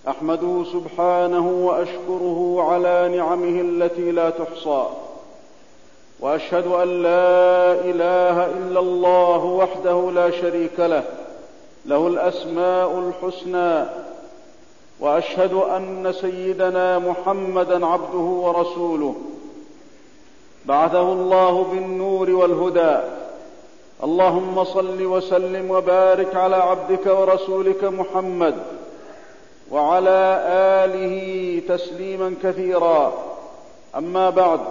أحمده سبحانه وأشكره على نعمه التي لا تحصى، وأشهد أن لا إله إلا الله وحده لا شريك له، له الأسماء الحسنى. وأشهد أن سيدنا محمدًا عبده ورسوله، بعثه الله بالنور والهدى. اللهم صل وسلم وبارك على عبدك ورسولك محمد وعلى آله تسليما كثيرا. أما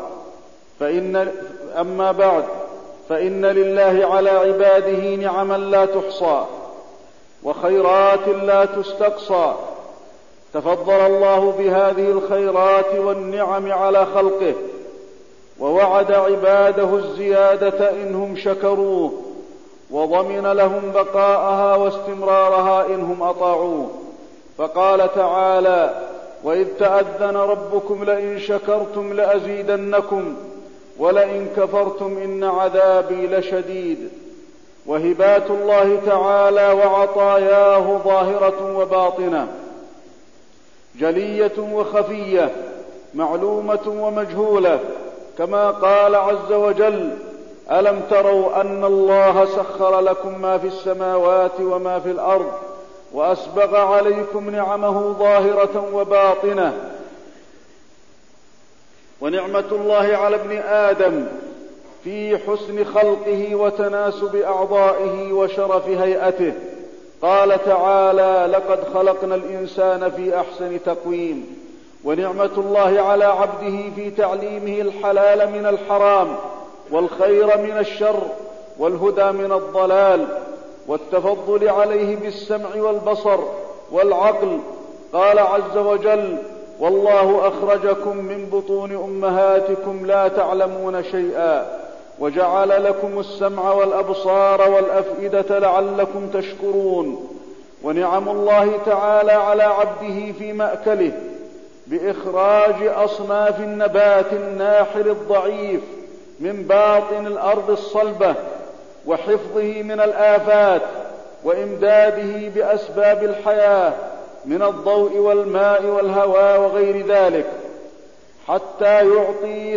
بعد فإن لله على عباده نعما لا تحصى وخيرات لا تستقصى. تفضل الله بهذه الخيرات والنعم على خلقه، ووعد عباده الزيادة إنهم شكروه، وضمن لهم بقاءها واستمرارها إنهم أطاعوه. فقال تعالى: وإذ تأذن ربكم لئن شكرتم لأزيدنكم ولئن كفرتم إن عذابي لشديد. وهبات الله تعالى وعطاياه ظاهرة وباطنة، جلية وخفية، معلومة ومجهولة، كما قال عز وجل: ألم تروا أن الله سخر لكم ما في السماوات وما في الأرض وأسبغ عليكم نعمه ظاهرة وباطنة. ونعمة الله على ابن آدم في حسن خلقه وتناسب أعضائه وشرف هيئته. قال تعالى: لقد خلقنا الإنسان في أحسن تقويم. ونعمة الله على عبده في تعليمه الحلال من الحرام، والخير من الشر، والهدى من الضلال، والتفضل عليه بالسمع والبصر والعقل. قال عز وجل: والله أخرجكم من بطون أمهاتكم لا تعلمون شيئا وجعل لكم السمع والأبصار والأفئدة لعلكم تشكرون. ونعم الله تعالى على عبده في مأكله بإخراج أصناف النبات الناحل الضعيف من باطن الأرض الصلبة، وحفظه من الآفات، وإمداده بأسباب الحياة من الضوء والماء والهواء وغير ذلك، حتى يعطي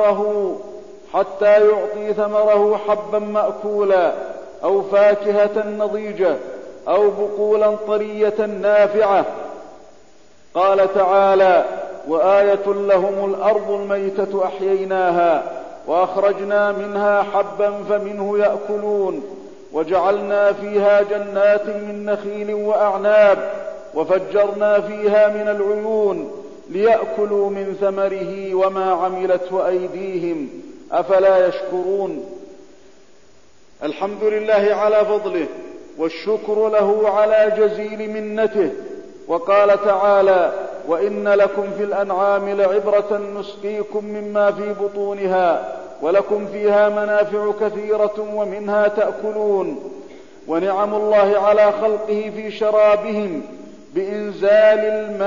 ثمره حبا مأكولا، أو فاكهة نضيجة، أو بقولا طرية نافعة. قال تعالى: وآية لهم الأرض الميتة أحييناها وأخرجنا منها حبا فمنه يأكلون وجعلنا فيها جنات من نخيل وأعناب وفجرنا فيها من العيون ليأكلوا من ثمره وما عملته أيديهم أفلا يشكرون. الحمد لله على فضله، والشكر له على جزيل منته. وقال تعالى: وإن لكم في الأنعام لعبرة نسقيكم مما في بطونها ولكم فيها منافع كثيرة ومنها تأكلون. ونعم الله على خلقه في شرابهم بإنزال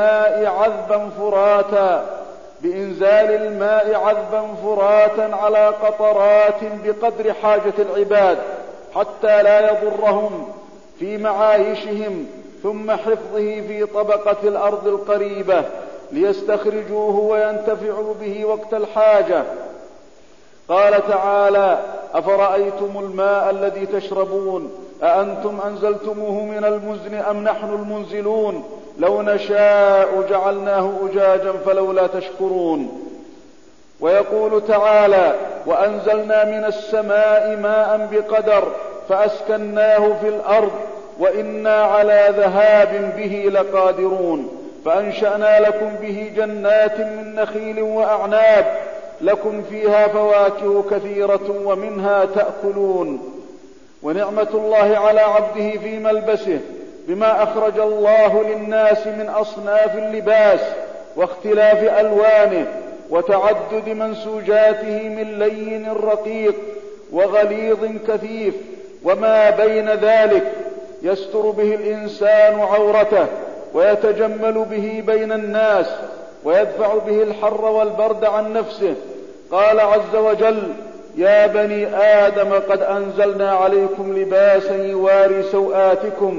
الماء عذبا فراتا على قطرات بقدر حاجة العباد حتى لا يضرهم في معايشهم، ثم حفظه في طبقة الأرض القريبة ليستخرجوه وينتفعوا به وقت الحاجة. قال تعالى: أفرأيتم الماء الذي تشربون أأنتم أنزلتموه من المزن أم نحن المنزلون لو نشاء جعلناه أجاجا فلولا تشكرون. ويقول تعالى: وأنزلنا من السماء ماء بقدر فأسكناه في الأرض وإنا على ذهاب به لقادرون فأنشأنا لكم به جنات من نخيل وأعناب لكم فيها فواكه كثيرة ومنها تأكلون. ونعمة الله على عبده في ملبسه بما أخرج الله للناس من أصناف اللباس واختلاف ألوانه وتعدد منسوجاته من لين رقيق وغليظ كثيف وما بين ذلك، يستر به الإنسان عورته ويتجمل به بين الناس ويدفع به الحر والبرد عن نفسه. قال عز وجل: يا بني آدم قد أنزلنا عليكم لباسا يواري سوآتكم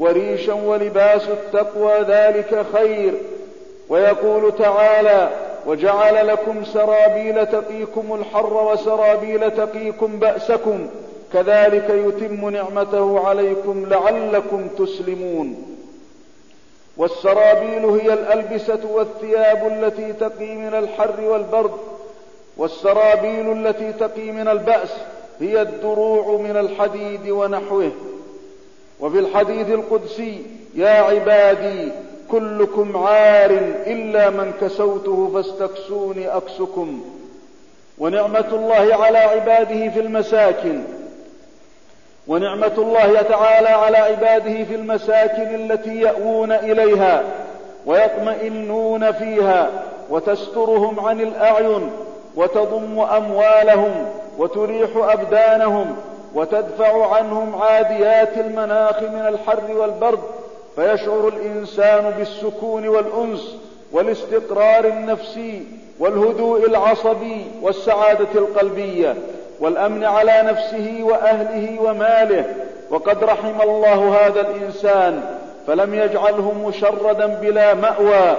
وريشا ولباس التقوى ذلك خير. ويقول تعالى: وجعل لكم سرابيل تقيكم الحر وسرابيل تقيكم بأسكم كذلك يتم نعمته عليكم لعلكم تسلمون. والسرابيل هي الألبسة والثياب التي تقي من الحر والبرد، والسرابيل التي تقي من البأس هي الدروع من الحديد ونحوه. وفي الحديث القدسي: يا عبادي كلكم عار إلا من كسوته فاستكسوني أكسكم. ونعمة الله على عباده في المساكن، ونعمة الله تعالى على عباده في المساكن التي يأوون إليها ويطمئنون فيها، وتسترهم عن الأعين، وتضم أموالهم، وتريح أبدانهم، وتدفع عنهم عاديات المناخ من الحر والبرد، فيشعر الإنسان بالسكون والأنس والاستقرار النفسي والهدوء العصبي والسعادة القلبية والأمن على نفسه وأهله وماله. وقد رحم الله هذا الإنسان فلم يجعله مشردا بلا مأوى،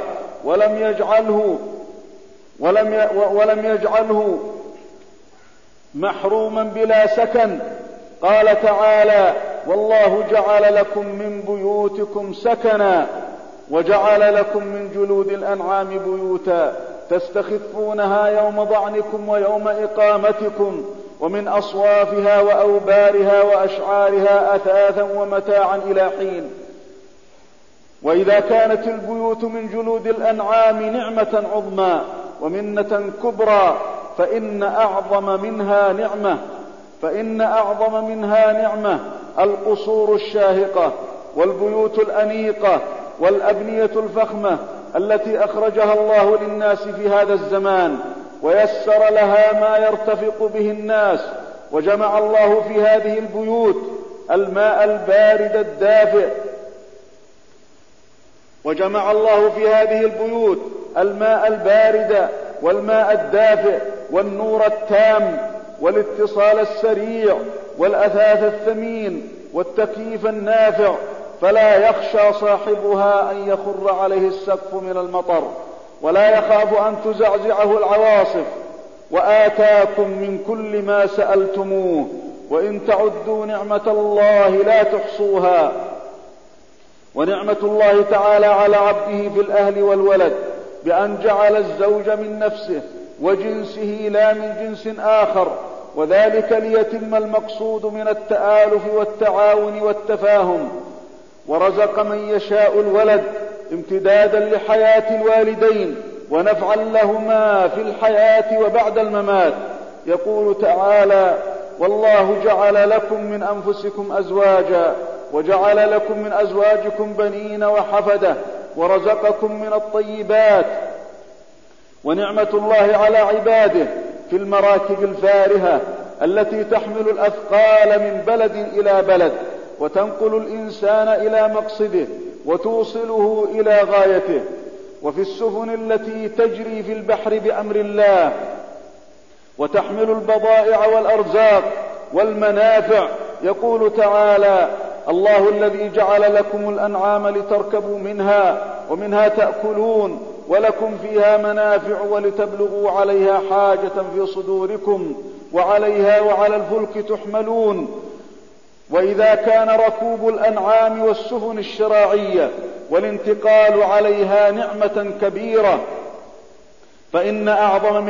ولم يجعله محروما بلا سكن. قال تعالى: والله جعل لكم من بيوتكم سكنا وجعل لكم من جلود الأنعام بيوتا تستخفونها يوم ضعنكم ويوم إقامتكم، ومن أصوافها وأوبارها وأشعارها أثاثا ومتاعا إلى حين. وإذا كانت البيوت من جلود الأنعام نعمة عظمى ومنة كبرى، فإن أعظم منها نعمة القصور الشاهقة والبيوت الأنيقة والأبنية الفخمة التي أخرجها الله للناس في هذا الزمان ويسر لها ما يرتفق به الناس. وجمع الله في هذه البيوت الماء البارد الدافئ، والماء الدافئ والنور التام والاتصال السريع والأثاث الثمين والتكييف النافع، فلا يخشى صاحبها أن يخر عليه السقف من المطر، ولا يخاف أن تزعزعه العواصف. وآتاكم من كل ما سألتموه وإن تعدوا نعمة الله لا تحصوها. ونعمة الله تعالى على عبده في الأهل والولد بأن جعل الزوج من نفسه وجنسه لا من جنس آخر، وذلك ليتم المقصود من التآلف والتعاون والتفاهم. ورزق من يشاء الولد امتدادا لحياة الوالدين ونفعا لهما في الحياة وبعد الممات. يقول تعالى: والله جعل لكم من أنفسكم أزواجا وجعل لكم من أزواجكم بنين وحفدة ورزقكم من الطيبات. ونعمة الله على عباده في المراكب الفارهة التي تحمل الأثقال من بلد إلى بلد وتنقل الإنسان إلى مقصده وتوصله إلى غايته، وفي السفن التي تجري في البحر بأمر الله وتحمل البضائع والأرزاق والمنافع. يقول تعالى: الله الذي جعل لكم الأنعام لتركبوا منها ومنها تأكلون ولكم فيها منافع ولتبلغوا عليها حاجة في صدوركم وعليها وعلى الفلك تحملون. وإذا كان ركوب الأنعام والسفن الشراعية والانتقال عليها نعمة كبيرة، فإن أعظم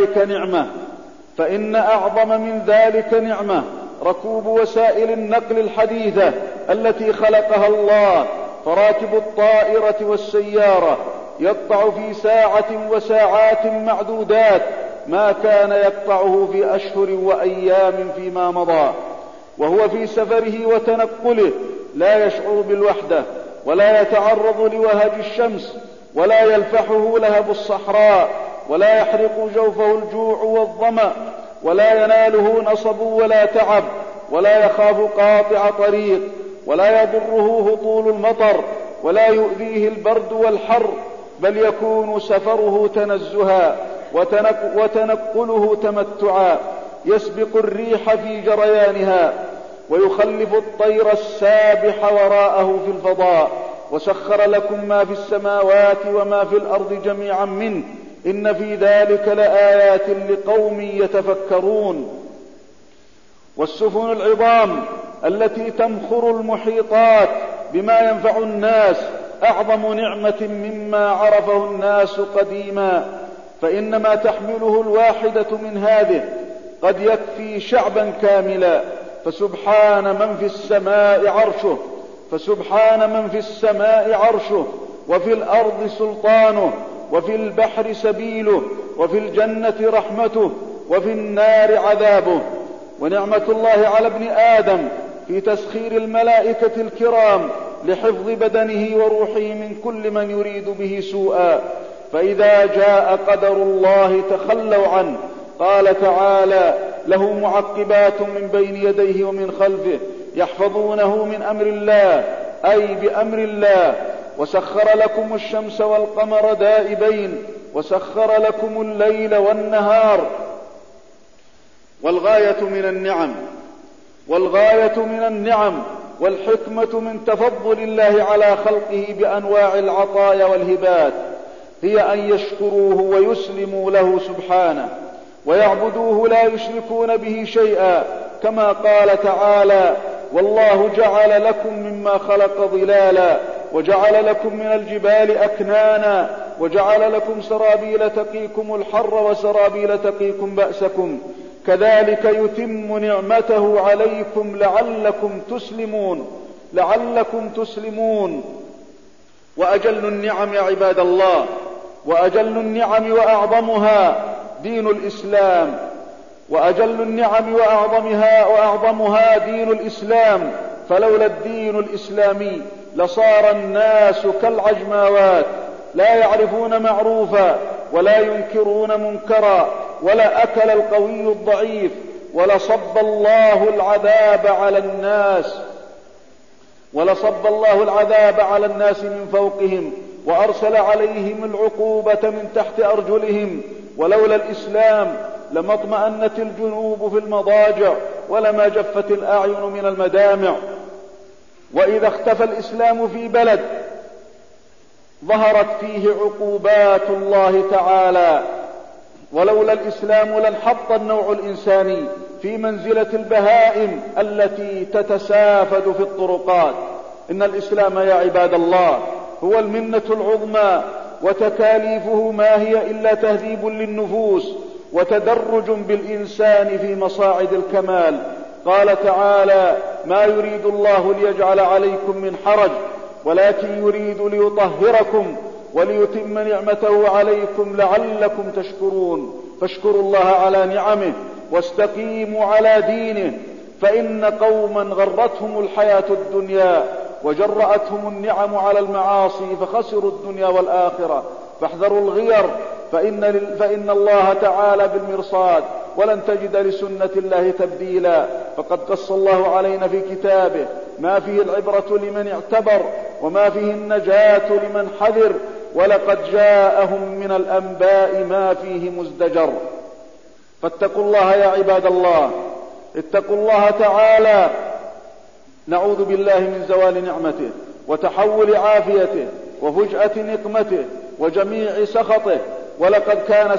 من ذلك نعمة ركوب وسائل النقل الحديثة التي خلقها الله. فراكب الطائرة والسيارة يقطع في ساعة وساعات معدودات ما كان يقطعه في أشهر وأيام فيما مضى، وهو في سفره وتنقله لا يشعر بالوحدة ولا يتعرض لوهج الشمس ولا يلفحه لهب الصحراء ولا يحرق جوفه الجوع والظمأ ولا يناله نصب ولا تعب ولا يخاف قاطع طريق ولا يضره هطول المطر ولا يؤذيه البرد والحر، بل يكون سفره تنزها وتنقله تمتعا يسبق الريح في جريانها. ويخلف الطير السابح وراءه في الفضاء، وسخر لكم ما في السماوات وما في الأرض جميعا منه، إن في ذلك لآيات لقوم يتفكرون. والسفن العظام التي تمخر المحيطات بما ينفع الناس أعظم نعمة مما عرفه الناس قديما، فإنما تحمله الواحدة من هذه قد يكفي شعبا كاملا. فسبحان من في السماء عرشه وفي الأرض سلطانه وفي البحر سبيله وفي الجنة رحمته وفي النار عذابه. ونعمة الله على ابن آدم في تسخير الملائكة الكرام لحفظ بدنه وروحه من كل من يريد به سوءا، فإذا جاء قدر الله تخلوا عنه. قال تعالى: له معقبات من بين يديه ومن خلفه يحفظونه من أمر الله، أي بأمر الله. وسخر لكم الشمس والقمر دائبين، وسخر لكم الليل والنهار. والغاية من النعم والحكمة من تفضل الله على خلقه بأنواع العطايا والهبات هي أن يشكروه ويسلموا له سبحانه، ويعبدوه لا يشركون به شيئا، كما قال تعالى: والله جعل لكم مما خلق ظلالا، وجعل لكم من الجبال أكنانا، وجعل لكم سرابيل تقيكم الحر وسرابيل تقيكم بأسكم، كذلك يتم نعمته عليكم لعلكم تسلمون. وأجل النعم يا عباد الله، وأجل النعم وأعظمها دين الإسلام، وأعظمها دين الإسلام. فلولا الدين الإسلامي لصار الناس كالعجماوات، لا يعرفون معروفا ولا ينكرون منكرا، ولا أكل القوي الضعيف، ولصب الله العذاب على الناس من فوقهم، وأرسل عليهم العقوبة من تحت أرجلهم. ولولا الإسلام لما اطمأنت الجنوب في المضاجع، ولما جفت الأعين من المدامع. وإذا اختفى الإسلام في بلد ظهرت فيه عقوبات الله تعالى. ولولا الإسلام لانحط النوع الإنساني في منزلة البهائم التي تتسافد في الطرقات. إن الإسلام يا عباد الله هو المنة العظمى، وتكاليفه ما هي إلا تهذيب للنفوس وتدرج بالإنسان في مصاعد الكمال. قال تعالى: ما يريد الله ليجعل عليكم من حرج، ولكن يريد ليطهركم وليتم نعمته عليكم لعلكم تشكرون. فاشكروا الله على نعمه واستقيموا على دينه، فإن قوما غرتهم الحياة الدنيا وجرأتهم النعم على المعاصي فخسروا الدنيا والآخرة. فاحذروا الغير، فإن الله تعالى بالمرصاد، ولن تجد لسنة الله تبديلا. فقد قص الله علينا في كتابه ما فيه العبرة لمن اعتبر، وما فيه النجاة لمن حذر، ولقد جاءهم من الأنباء ما فيه مزدجر. فاتقوا الله يا عباد الله، اتقوا الله تعالى. نعوذ بالله من زوال نعمته وتحول عافيته وفجأة نقمته وجميع سخطه. ولقد كان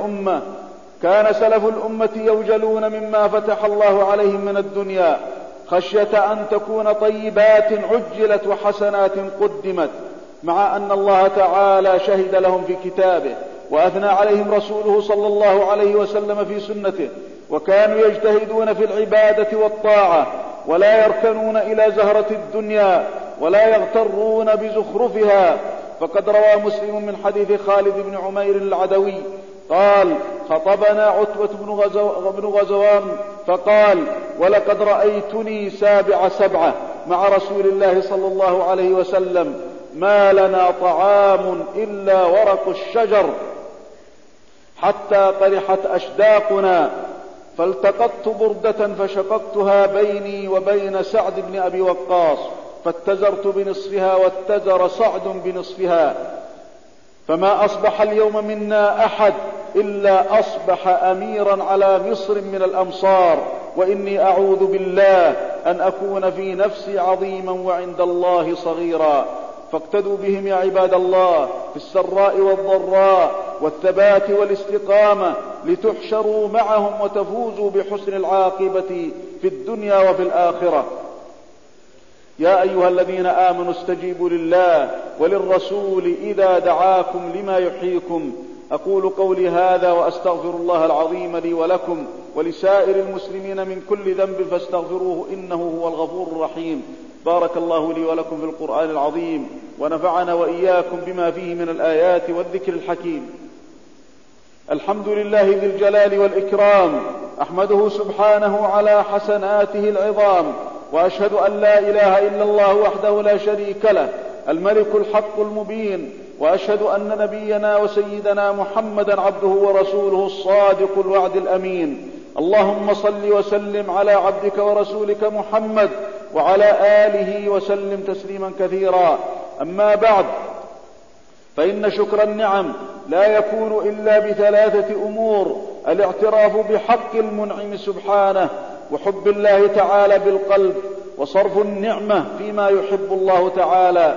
سلف الأمة يوجلون مما فتح الله عليهم من الدنيا، خشية أن تكون طيبات عجلت وحسنات قدمت، مع أن الله تعالى شهد لهم في كتابه، وأثنى عليهم رسوله صلى الله عليه وسلم في سنته. وكانوا يجتهدون في العبادة والطاعة، ولا يركنون إلى زهرة الدنيا، ولا يغترون بزخرفها. فقد روى مسلم من حديث خالد بن عمير العدوي قال: خطبنا عتبة بن غزوان فقال: ولقد رأيتني سابع سبعة مع رسول الله صلى الله عليه وسلم، ما لنا طعام إلا ورق الشجر حتى قرحت أشداقنا، فالتقطت بردة فشققتها بيني وبين سعد بن أبي وقاص، فاتزرت بنصفها واتزر سعد بنصفها، فما أصبح اليوم منا أحد إلا أصبح أميرا على مصر من الأمصار، وإني أعوذ بالله أن أكون في نفسي عظيما وعند الله صغيرا. فاقتدوا بهم يا عباد الله في السراء والضراء والثبات والاستقامة لتحشروا معهم وتفوزوا بحسن العاقبة في الدنيا وفي الآخرة. يا أيها الذين آمنوا استجيبوا لله وللرسول إذا دعاكم لما يحييكم. أقول قولي هذا وأستغفر الله العظيم لي ولكم ولسائر المسلمين من كل ذنب فاستغفروه إنه هو الغفور الرحيم. بارك الله لي ولكم في القرآن العظيم ونفعنا وإياكم بما فيه من الآيات والذكر الحكيم. الحمد لله ذي الجلال والإكرام، أحمده سبحانه على حسناته العظام، وأشهد أن لا إله إلا الله وحده لا شريك له الملك الحق المبين، وأشهد أن نبينا وسيدنا محمدا عبده ورسوله الصادق الوعد الأمين. اللهم صل وسلم على عبدك ورسولك محمد وعلى آله وسلم تسليما كثيرا. أما بعد، فإن شكر النعم لا يكون إلا بثلاثة أمور: الاعتراف بحق المنعم سبحانه، وحب الله تعالى بالقلب، وصرف النعمة فيما يحب الله تعالى.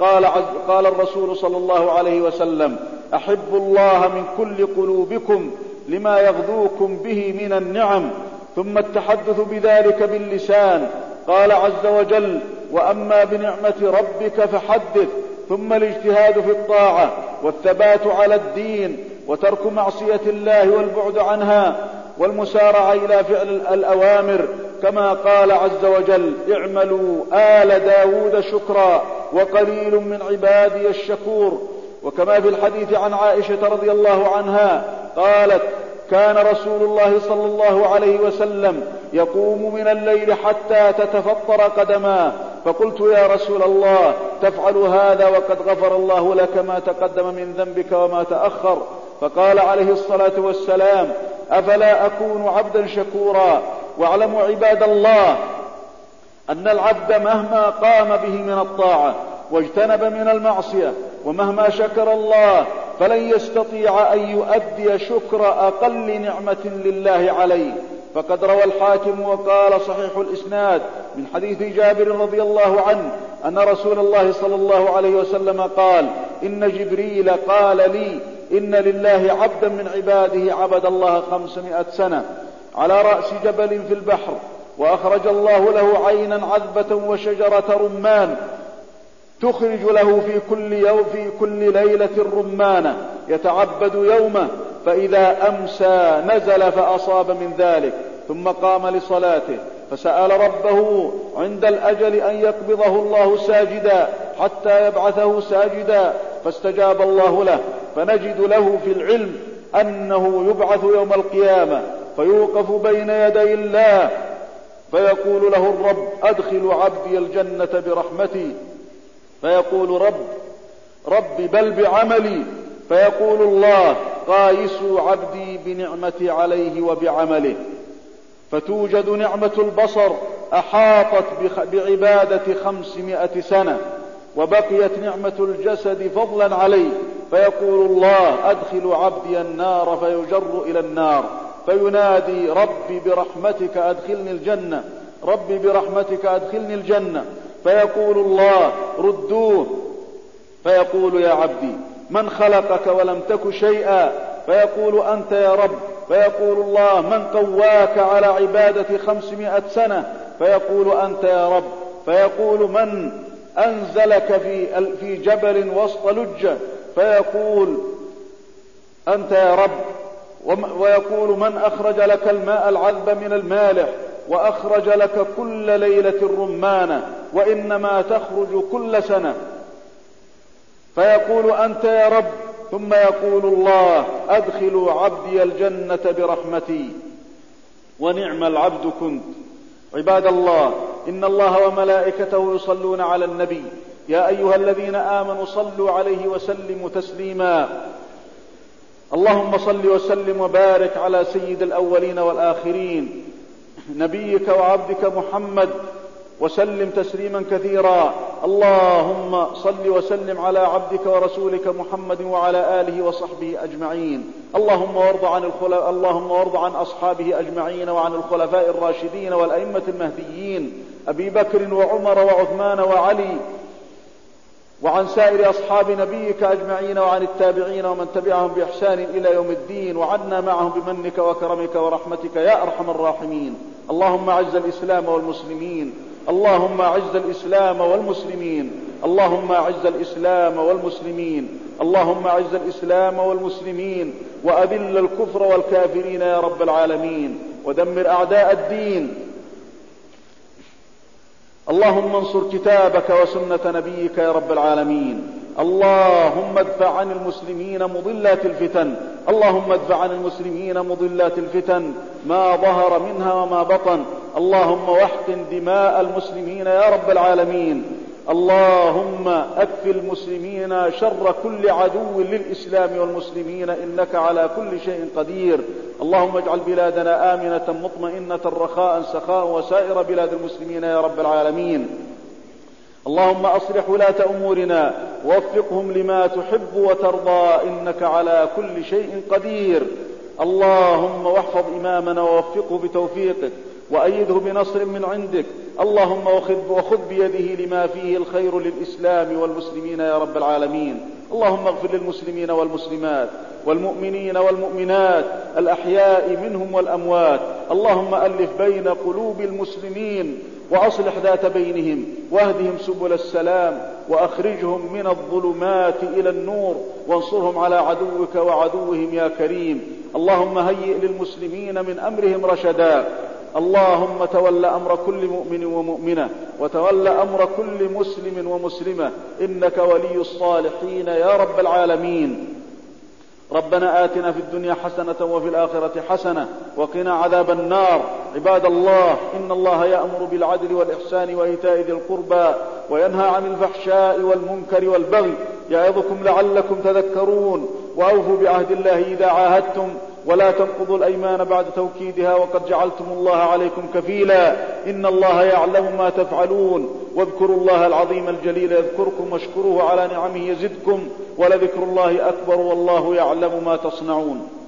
قال الرسول صلى الله عليه وسلم: أحبوا الله من كل قلوبكم لما يغذوكم به من النعم. ثم التحدث بذلك باللسان. قال عز وجل: وأما بنعمة ربك فحدث. ثم الاجتهاد في الطاعة والثبات على الدين وترك معصية الله والبعد عنها والمسارعة إلى فعل الأوامر، كما قال عز وجل: اعملوا آل داود شكرا وقليل من عبادي الشكور. وكما في الحديث عن عائشة رضي الله عنها قالت: كان رسول الله صلى الله عليه وسلم يقوم من الليل حتى تتفطر قدماه، فقلت: يا رسول الله، تفعل هذا وقد غفر الله لك ما تقدم من ذنبك وما تأخر؟ فقال عليه الصلاة والسلام: أفلا أكون عبدا شكورا؟ واعلموا عباد الله أن العبد مهما قام به من الطاعة واجتنب من المعصية ومهما شكر الله فلن يستطيع أن يؤدي شكر أقل نعمة لله عليه. فقد روى الحاكم وقال صحيح الإسناد من حديث جابر رضي الله عنه أن رسول الله صلى الله عليه وسلم قال: إن جبريل قال لي إن لله عبدا من عباده عبد الله 500 سنة على رأس جبل في البحر، وأخرج الله له عينا عذبة وشجرة رمان تخرج له في كل ليلة رمانة يتعبد يومه، فإذا أمسى نزل فأصاب من ذلك، ثم قام لصلاته فسأل ربه عند الأجل أن يقبضه الله ساجدا حتى يبعثه ساجدا، فاستجاب الله له. فنجد له في العلم أنه يبعث يوم القيامة فيوقف بين يدي الله فيقول له الرب: أدخل عبدي الجنة برحمتي، فيقول: رب بل بعملي، فيقول الله: قايسوا عبدي بنعمتي عليه وبعمله. فتوجد نعمة البصر أحاطت بعبادة 500 سنة، وبقيت نعمة الجسد فضلا عليه، فيقول الله: أدخل عبدي النار، فيجر إلى النار، فينادي: ربي برحمتك أدخلني الجنة، ربي برحمتك أدخلني الجنة، فيقول الله: ردوه، فيقول: يا عبدي من خلقك ولم تك شيئا؟ فيقول: أنت يا رب. فيقول الله: من قواك على عبادة 500 سنة؟ فيقول: أنت يا رب. فيقول: من أنزلك في جبل وسط لجة؟ فيقول: أنت يا رب. ويقول: من أخرج لك الماء العذب من المالح وأخرج لك كل ليلة رمانة وإنما تخرج كل سنة؟ فيقول: أنت يا رب. ثم يقول الله: أدخلوا عبدي الجنة برحمتي. ونعم العبد كنت. عباد الله، إن الله وملائكته يصلون على النبي، يا أيها الذين آمنوا صلوا عليه وسلموا تسليما. اللهم صل وسلم وبارك على سيد الأولين والآخرين نبيك وعبدك محمد، وسلم تسليما كثيرا. اللهم صل وسلم على عبدك ورسولك محمد وعلى آله وصحبه أجمعين. اللهم وارض عن أصحابه أجمعين وعن الخلفاء الراشدين والأئمة المهديين أبي بكر وعمر وعثمان وعلي، وعن سائر أصحاب نبيك أجمعين، وعن التابعين ومن تبعهم بإحسان إلى يوم الدين، وعنا معهم بمنك وكرمك ورحمتك يا أرحم الراحمين. اللهم أعز الإسلام والمسلمين، اللهم أعز الإسلام والمسلمين، اللهم أعز الإسلام والمسلمين، اللهم أعز الإسلام والمسلمين، وأذل الكفر والكافرين يا رب العالمين، ودمر أعداء الدين. اللهم انصر كتابك وسنة نبيك يا رب العالمين. اللهم ادفع عن المسلمين مضلات الفتن، اللهم ادفع عن المسلمين مضلات الفتن ما ظهر منها وما بطن. اللهم واحقن دماء المسلمين يا رب العالمين. اللهم اكف المسلمين شر كل عدو للإسلام والمسلمين، إنك على كل شيء قدير. اللهم اجعل بلادنا آمنة مطمئنة رخاء سخاء، وسائر بلاد المسلمين يا رب العالمين. اللهم أصلح ولاة أمورنا ووفقهم لما تحب وترضى، إنك على كل شيء قدير. اللهم واحفظ إمامنا ووفقه بتوفيقك، وأيده بنصر من عندك. اللهم وخذ بيده لما فيه الخير للإسلام والمسلمين يا رب العالمين. اللهم اغفر للمسلمين والمسلمات والمؤمنين والمؤمنات الأحياء منهم والأموات. اللهم ألف بين قلوب المسلمين وأصلح ذات بينهم، واهدهم سبل السلام، وأخرجهم من الظلمات إلى النور، وانصرهم على عدوك وعدوهم يا كريم. اللهم هيئ للمسلمين من أمرهم رشدا. اللهم تول أمر كل مؤمن ومؤمنة، وتول أمر كل مسلم ومسلمة، إنك ولي الصالحين يا رب العالمين. ربنا آتنا في الدنيا حسنة وفي الآخرة حسنة وقنا عذاب النار. عباد الله، إن الله يأمر بالعدل والإحسان وإيتاء ذي القربى، وينهى عن الفحشاء والمنكر والبغي، يعظكم لعلكم تذكرون. وأوفوا بعهد الله إذا عاهدتم، ولا تنقضوا الأيمان بعد توكيدها، وقد جعلتم الله عليكم كفيلا. إن الله يعلم ما تفعلون. واذكروا الله العظيم الجليل يذكركم، واشكروه على نعمه يزدكم، ولذكر الله أكبر، والله يعلم ما تصنعون.